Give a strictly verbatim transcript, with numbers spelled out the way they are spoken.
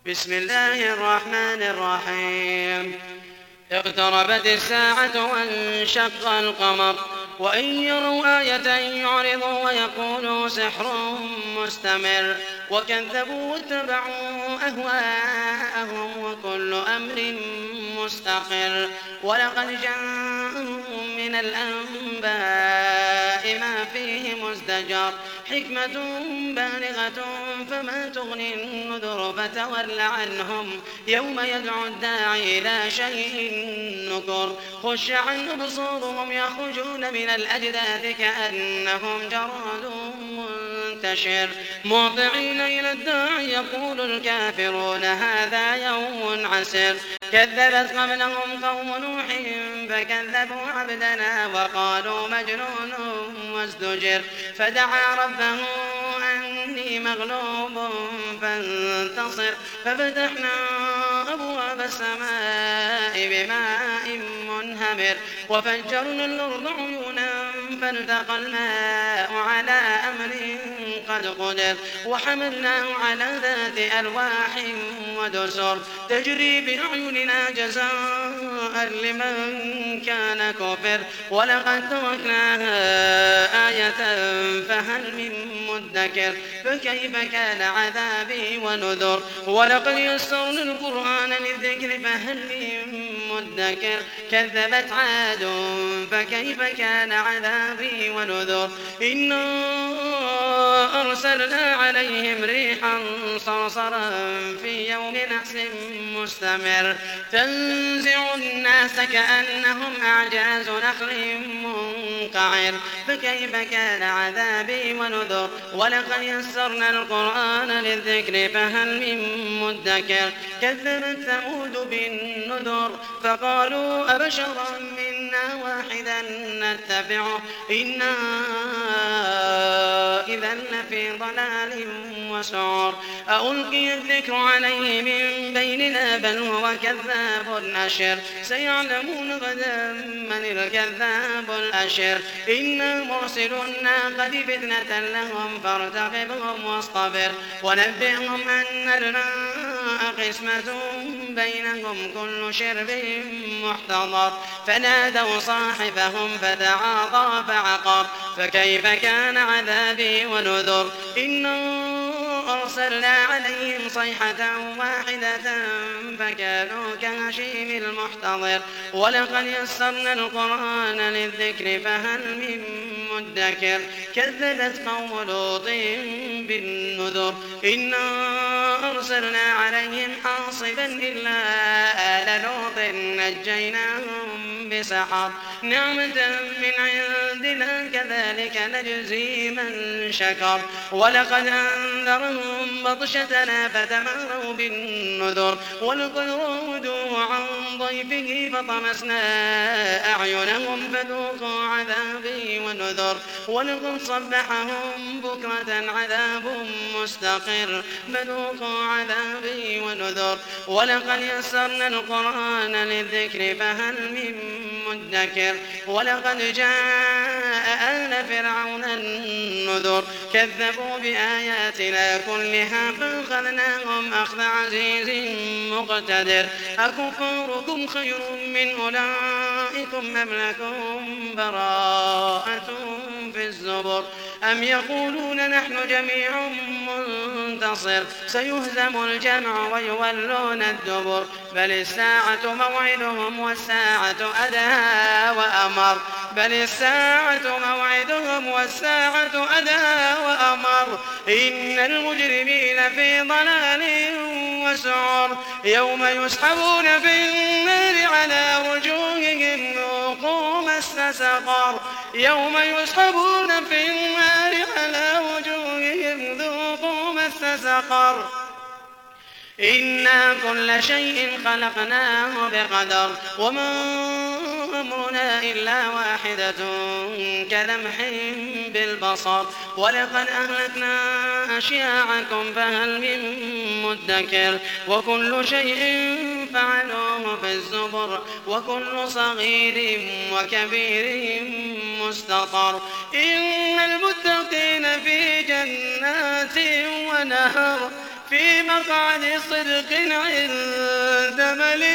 بسم الله الرحمن الرحيم. اقتربت الساعة وانشق القمر وإن يروا آية يعرضوا ويقولوا سحر مستمر وكذبوا واتبعوا أهواءهم وكل أمر مستقر ولقد جاءهم من الأنباء ما فيه مزدجر حكمة بالغة فما تغني النذر فتول عنهم يوم يدعو الداعي إلى شيء نكر خش عن أبصارهم يخرجون من الأجداث كأنهم جراد منتشر مهطعين إلى الداعي يقول الكافرون هذا يوم عسر كذبت قبلهم قوم نوح فكذبوا عبدنا وقالوا مجنون وازدجر فدعا ربه أني مغلوب فانتصر ففتحنا أبواب السماء بماء منهمر وفجرنا الأرض عيونا فالتقى الماء على أمر قد قدر وحملناه على ذات ألواح ودسر تجري بأعيننا جزاء لمن كان كفر ولقد تركناها آية فهل من مدكر فكيف كان عذابي ونذر ولقد يسرنا القرآن للذكر فهل من مدكر كذبت عاد فكيف كان عذابي ونذر إنا أرسلنا عليهم ريحا صرصرا في يوم نحس مستمر تنزع الناس كأنهم أعجاز نخل منقعر فكيف كان عذابي ونذر ولقد يسرنا القرآن للذكر فهل من مدكر كذبت ثمود بالنذر فقالوا أبشرا منا واحدا نتبعه إنا إذا لفي ضلال وسعر ألقي الذكر عليه من بيننا بل هو كذاب أشر سيعلمون غدا من الكذاب الأشر إنا مرسل الناقة فتنة لهم فارتقبهم واصطبر ونبئهم أن الماء قسمة بينهم كل شرب محتضر فنادوا صاحبهم فتعاطى فعقر فكيف كان عذابي ونذر إنا أرسلنا عليهم صيحة واحدة فكانوا كهشيم المحتضر ولقد يسرنا القرآن للذكر فهل من مدكر كذبت قوم لوط بالنذر إنا أرسلنا عليهم حاصبا إلا آل لوط نجيناهم بسحر نعمة من عندنا كذلك نجزي من شكر ولقد أنذرهم بطشتنا فتماروا بالنذر ولقد راودوا عن ضيفه فطمسنا أعينهم فذوقوا عذابي ونذر ولقد صبحهم بكرة عذاب مستقر فذوقوا عذابي ونذر ولقد يسرنا القرآن للذكر فهل من مدكر ولقد جاء آل فرعون النذر كذبوا بآياتنا كلها فأخذناهم أخذ عزيز مقتدر أكفاركم خير من أولئكم أم لكم براءة في الزبر أم يقولون نحن جميع منتصر سيهزم الجمع ويولون الدبر بل الساعة موعدهم والساعة أدهى وأمر بل الساعة موعدهم والساعة أدهى وأمر إن المجرمين في ضلال وسعر يوم يسحبون في النار على وجوههم ذوقوا مس سقر يوم يسحبون في النار على وجوههم ذوقوا مس سقر إنا كل شيء خلقناه بقدر وما أمرنا إلا واحدة كلمح بالبصر ولقد أهلكنا أشياعكم فهل من مدكر وكل شيء فعلوه في الزبر وكل صغير وكبير مستطر إن المتقين في جنات ونهر في مقعد صدق عند مليك